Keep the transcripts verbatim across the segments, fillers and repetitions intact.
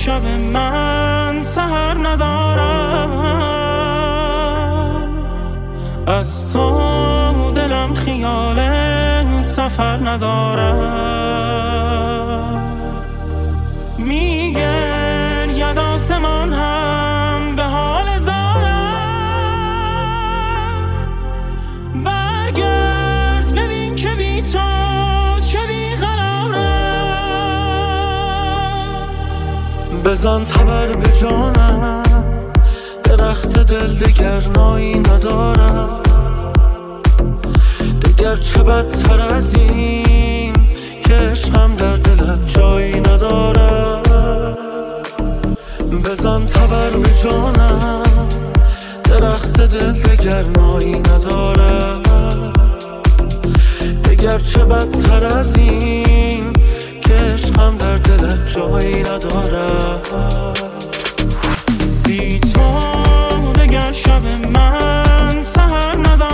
شب من سحر ندارم، از تو دلم خیال سفر ندارم. میگرید آسمان هم به حال زارم، برگرد ببین که بی تو چه بیقرارم. بزن تبر به جانم، درخت دل دگر نایی ندارم، دگر چه بدتر از این که عشقم در دلت جایی ندارم. بزن تبر به جانم، درخت دل دگر نایی ندارم، دگر چه بدتر از این که عشقم در دلت جایی ندارم. بی تو دگر شب من سحر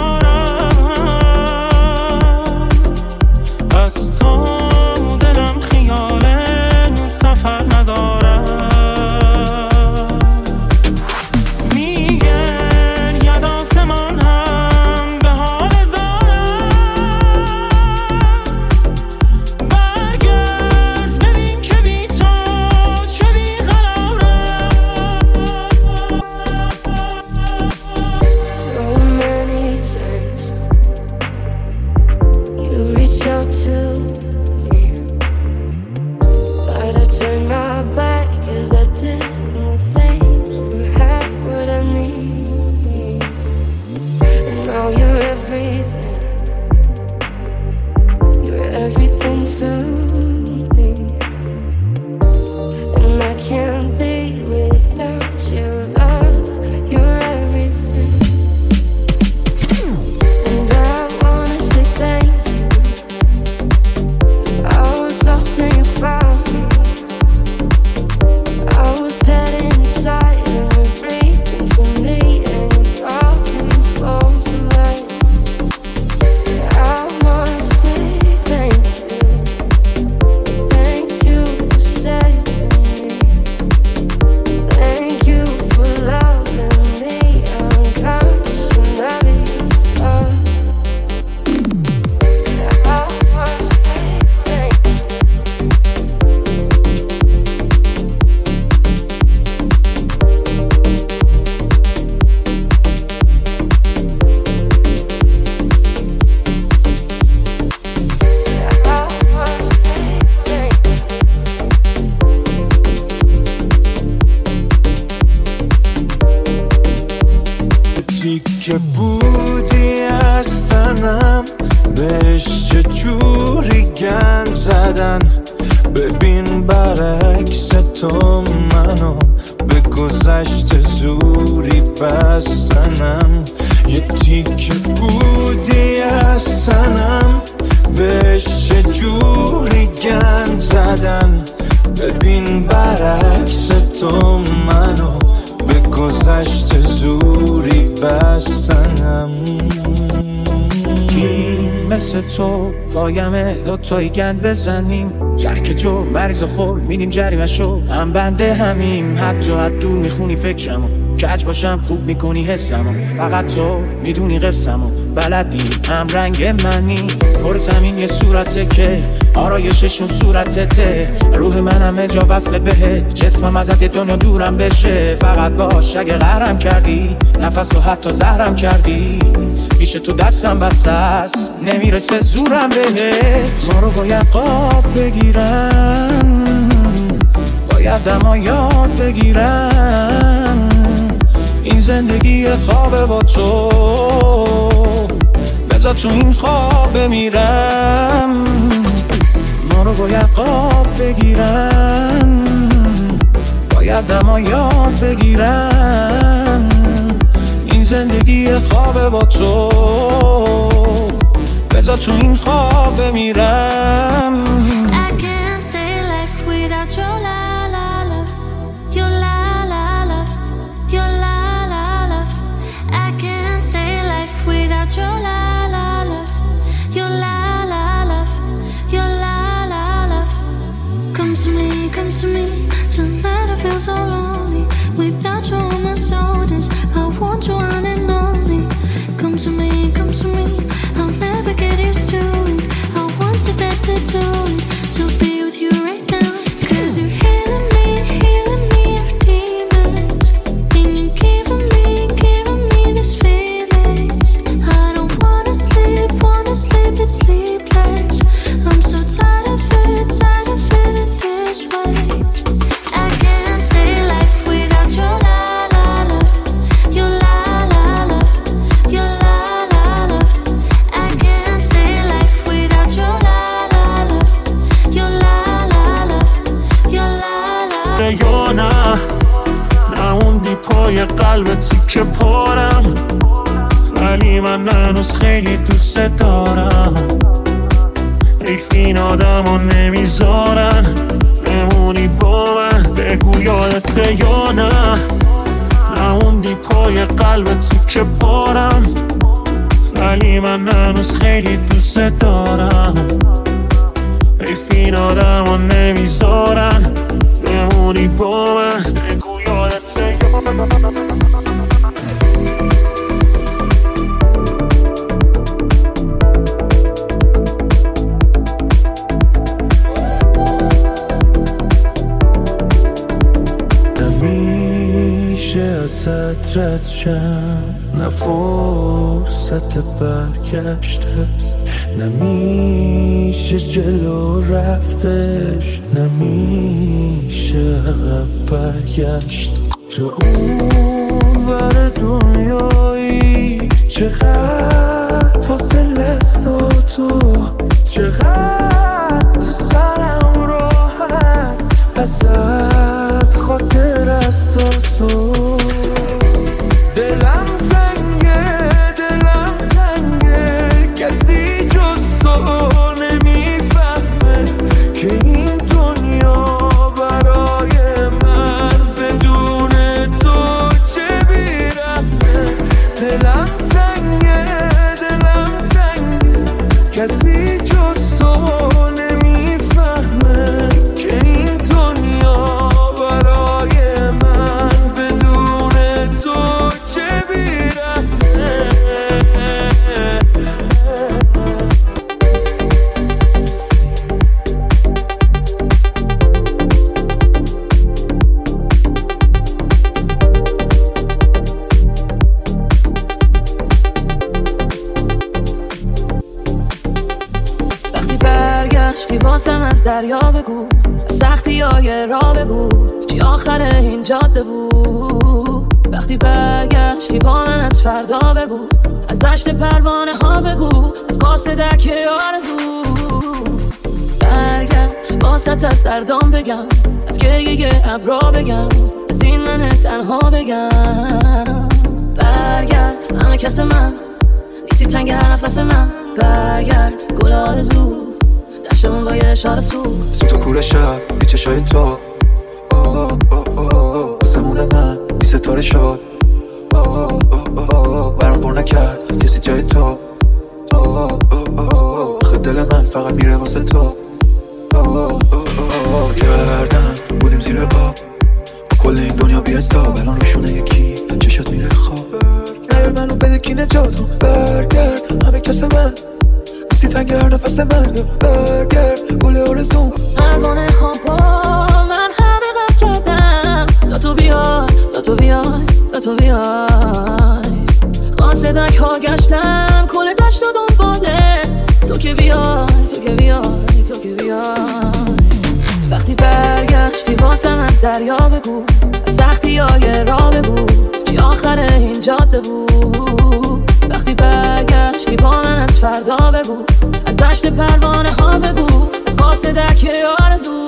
ندارم، از تو دلم خیال سفر ندارم. میگرید آسمان هم به حال زارم، برگرد ببین که بی تو چه بیقرارم. So many times you reach out to me, but I turned my back 'cause I didn't think you had what I need. And now you're everything, you're everything to me, and I can't be without you, love. You're everything, and I wanna say thank you. I was lost and you found me, I was dead inside and you're breathing to me, and you brought these bones to life. I wanna say thank you, thank you for saving me, thank you for loving me unconditionally. Oh, I wanna say thank you. که بودی از تنم، بهش چه جوری گند زدن. ببین برعکس تو منو به گذشته زوری بستنم. یه تیکه بودی از تنم، بهش چه جوری گند زدن. ببین برعکس تو منو به گذشته زوری بستنم. کی مثل تو وایمه دوتایی گند بزنیم، شرک جو مریض و خور میدیم جریمه شو. هم بنده همیم، حتی حد دور میخونی فکرمو، کج باشم خوب میکنی حسمو. فقط تو میدونی قسمو، بلدی هم رنگ منی. پر زمین یه صورته که آرایششون صورتته، روح من همه جا وصله بهت، جسمم ازت یه دنیا دورم بشه. فقط باش اگه قهرم کردی، نفس و حتی زهرم کردی، پیش تو دستم بسته است، نمیرسه زورم بهت. ما رو باید قاب بگیرن، باید دما یاد بگیرن. این زندگی خوابه با تو، بذار تو این خواب بمیرم. ما رو باید قاب بگیرن، باید دما یاد بگیرن. این زندگی خوابه با تو، بذار تو این خواب بمیرم. I can't stay alive without your la la love, your la la love, your la la love. I can't stay alive without your la la love, your la la love, your la la love. Come to me, come to me, tonight of feel so lonely without you on my shoulders. I want you one and only. Come to me, come to me. I'll never get used to it. I want you back to do it, to be with you right now. Cause you're healing me, healing me of demons. And you're giving me, giving me these feelings. I don't wanna sleep, wanna sleep, it's sleepless. I'm so tired of it, tired of feeling this way. I can't stay life without your la la love. Your la la love. Your la la love. I can't stay life without your la la love. Your la la love. Your la la. یا نه نموندی پای قلبتی که پرم، ولی من هنوز خیلی دوست دارم. ریخت این آدم ها نمیذارن بمونی با من، بگو یادته یا نه نموندی پای قلبتی که پرم، ولی من هنوز خیلی دوست دارم. ریخت این آدم ها نمیذارن بمونی با من، بگو یادته یا نه. ازت رد شم، نه فرصت برگشت است، نمیشه جلو رفتش، نمیشه عقب برگشت. تو اون ور دنیایی چقدر فاصله است و تو چقدر تو سرم راحت، ازت خاطر است و سو دلم تنگه، دلم تنگه، کسی جز تو نمیفهمه که این دنیا برای من بدون تو چه بیرحمه. دلم تنگه، دلم تنگه، کسی جز تو نمیفهمه که این دنیا برای من بدون تو چه بیرحمه. وقتی برگشتی واسم از دریا بگو، از سختی های راه بگو، چی آخر این جاده بود. وقتی برگشتی با من از فردا بگو، از دشت پروانه ها بگو، از قاصد دکه آرزو. برگرد واسط از دردام بگم، از گریه ابرا بگم، از این من تنها بگم. برگرد همه کس من، نیستی تنگ هر نفس من. برگرد گل آرزو، دشتمون با یه اشاره سو. سیم تو کوره شب بی چشای تو، زمون من بی ستاره شد، برام پر نکرد کسی جای تو. خود دل من فقط میره واسه تو. کردم بودیم زیر آب با کل این دنیا بی حساب، الان روشونه یکی چشات میره خواب. برگرد منو بده کی نجاتم، برگرد همه کس من، نیستی تنگ هر نفس من. برگرد گل آرزوم، پروانه ها با من همه غم کردم، تا تو بیای، تا تو بیای، تا تو بیای. قاصدک ها گشتم کل دشت و دنباله، تو که بیای، تو که بیای، تو که بیای. وقتی برگشتی واسم از دریا بگو، از سختی های راه بگو، چی آخر این جاده بود. وقتی برگشتی با من از فردا بگو، از دشت پروانه ها بگو، از قاصدک آرزو.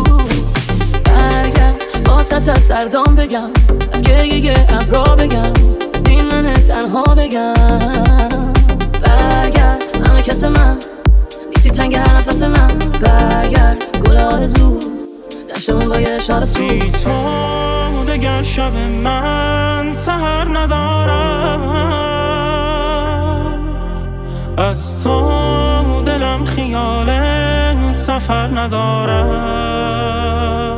برگرد واسط از دردام بگم، از گریه ابرا بگم، از این من تنها بگم. برگرد همه کس من، نیستی تنگ هر نفس من. برگرد گل آرزو، دشتمون با یه اشاره سو. بی تو دگر شب من سحر ندارم، از تو دلم خیال سفر ندارم.